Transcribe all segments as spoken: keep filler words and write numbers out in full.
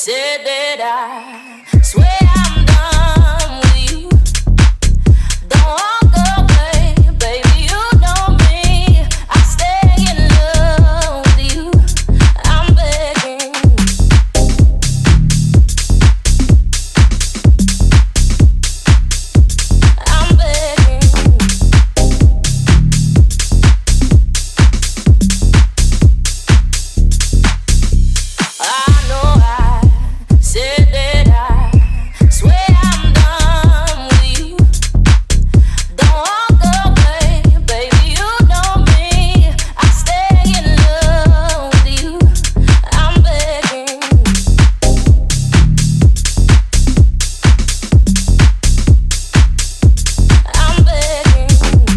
said that I swear I'm done with you. Don't walk away, baby, you know me. I stay in love with you. I'm begging. I'm begging. I know I said that I swear I'm done with you. Don't walk away, baby, you know me. I stay in love with you. I'm begging. I'm begging.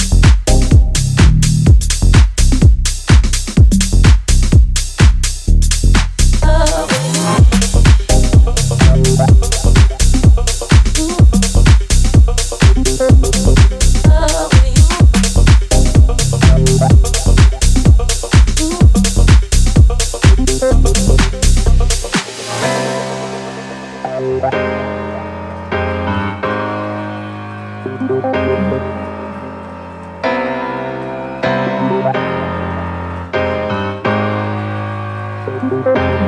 Love with you. Love with you. Thank you.